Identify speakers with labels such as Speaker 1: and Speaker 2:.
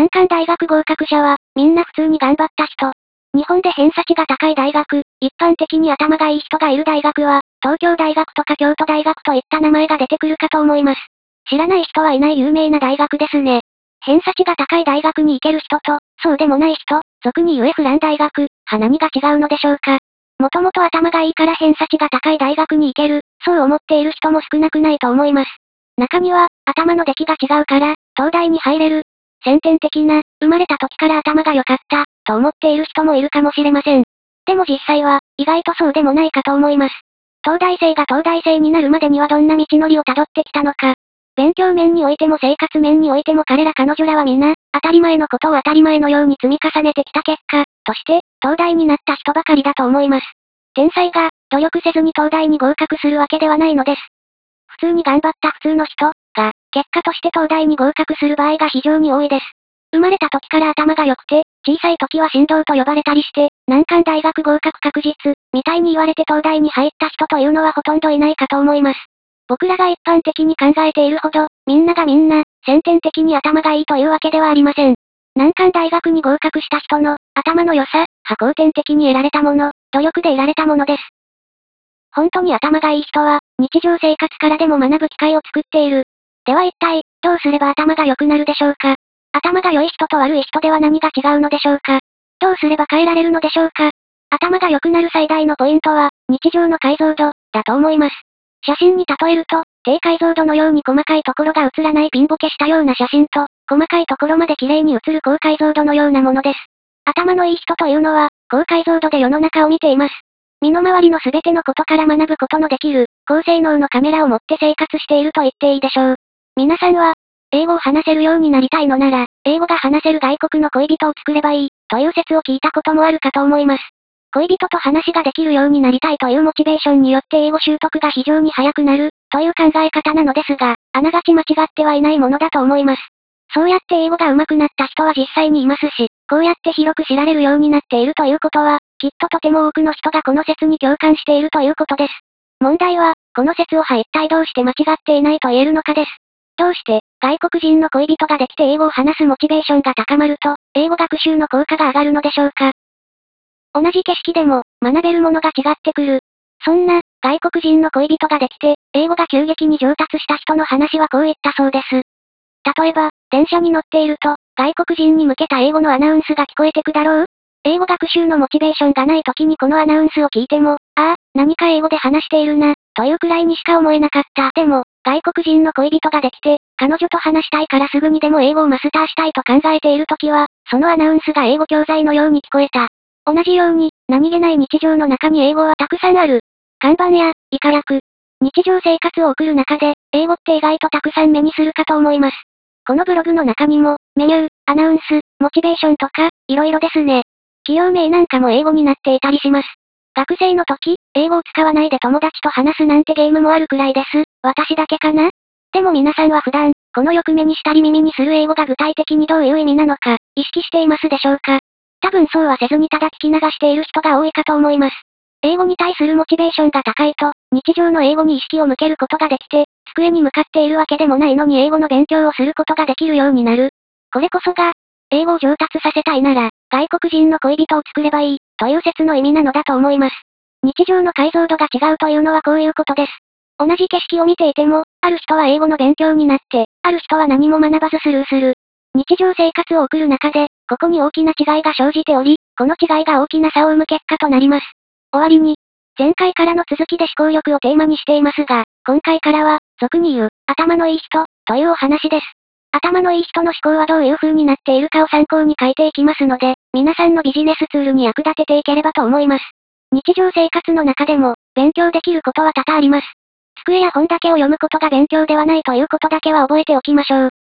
Speaker 1: 難関大学合格者は、みんな普通に頑張った人。日本で偏差値が高い大学、一般的に頭がいい人がいる大学は、東京大学とか京都大学といった名前が出てくるかと思います。知らない人はいない有名な大学ですね。偏差値が高い大学に行ける人と、そうでもない人、俗に言うフラン大学、何が違うのでしょうか。もともと頭がいいから偏差値が高い大学に行ける、そう思っている人も少なくないと思います。中には、頭の出来が違うから、東大に入れる。先天的な、生まれた時から頭が良かった、と思っている人もいるかもしれません。でも実際は、意外とそうでもないかと思います。東大生が東大生になるまでにはどんな道のりをたどってきたのか。勉強面においても生活面においても彼ら彼女らは皆、当たり前のことを当たり前のように積み重ねてきた結果、として、東大になった人ばかりだと思います。天才が、努力せずに東大に合格するわけではないのです。普通に頑張った普通の人、が、結果として東大に合格する場合が非常に多いです。生まれた時から頭が良くて、小さい時は神童と呼ばれたりして、難関大学合格確実、みたいに言われて東大に入った人というのはほとんどいないかと思います。僕らが一般的に考えているほど、みんながみんな、先天的に頭がいいというわけではありません。難関大学に合格した人の、頭の良さ、後天的に得られたもの、努力で得られたものです。本当に頭がいい人は、日常生活からでも学ぶ機会を作っている。では一体、どうすれば頭が良くなるでしょうか。頭が良い人と悪い人では何が違うのでしょうか。どうすれば変えられるのでしょうか。頭が良くなる最大のポイントは、日常の解像度、だと思います。写真に例えると、低解像度のように細かいところが映らないピンボケしたような写真と、細かいところまで綺麗に映る高解像度のようなものです。頭のいい人というのは、高解像度で世の中を見ています。身の回りの全てのことから学ぶことのできる、高性能のカメラを持って生活していると言っていいでしょう。皆さんは、英語を話せるようになりたいのなら、英語が話せる外国の恋人を作ればいい、という説を聞いたこともあるかと思います。恋人と話ができるようになりたいというモチベーションによって英語習得が非常に早くなる、という考え方なのですが、あながち間違ってはいないものだと思います。そうやって英語が上手くなった人は実際にいますし、こうやって広く知られるようになっているということは、きっととても多くの人がこの説に共感しているということです。問題は、この説を一体どうして間違っていないと言えるのかです。どうして、外国人の恋人ができて英語を話すモチベーションが高まると、英語学習の効果が上がるのでしょうか。同じ景色でも、学べるものが違ってくる。そんな、外国人の恋人ができて、英語が急激に上達した人の話はこう言ったそうです。例えば、電車に乗っていると、外国人に向けた英語のアナウンスが聞こえてくだろう。英語学習のモチベーションがない時にこのアナウンスを聞いても、ああ、何か英語で話しているな、というくらいにしか思えなかった。でも、外国人の恋人ができて、彼女と話したいからすぐにでも英語をマスターしたいと考えている時は、そのアナウンスが英語教材のように聞こえた。同じように、何気ない日常の中に英語はたくさんある。看板や、以下訳。日常生活を送る中で、英語って意外とたくさん目にするかと思います。このブログの中にも、メニュー、アナウンス、モチベーションとか、いろいろですね。企業名なんかも英語になっていたりします。学生の時、英語を使わないで友達と話すなんてゲームもあるくらいです。私だけかな？でも皆さんは普段、このよく目にしたり耳にする英語が具体的にどういう意味なのか、意識していますでしょうか？多分そうはせずにただ聞き流している人が多いかと思います。英語に対するモチベーションが高いと、日常の英語に意識を向けることができて、机に向かっているわけでもないのに英語の勉強をすることができるようになる。これこそが、英語を上達させたいなら、外国人の恋人を作ればいい、という説の意味なのだと思います。日常の解像度が違うというのはこういうことです。同じ景色を見ていても、ある人は英語の勉強になって、ある人は何も学ばずスルーする。日常生活を送る中で、ここに大きな違いが生じており、この違いが大きな差を生む結果となります。終わりに、前回からの続きで思考力をテーマにしていますが、今回からは、俗に言う、頭のいい人、というお話です。頭のいい人の思考はどういう風になっているかを参考に書いていきますので、皆さんのビジネスツールに役立てていければと思います。日常生活の中でも、勉強できることは多々あります。机や本だけを読むことが勉強ではないということだけは覚えておきましょう。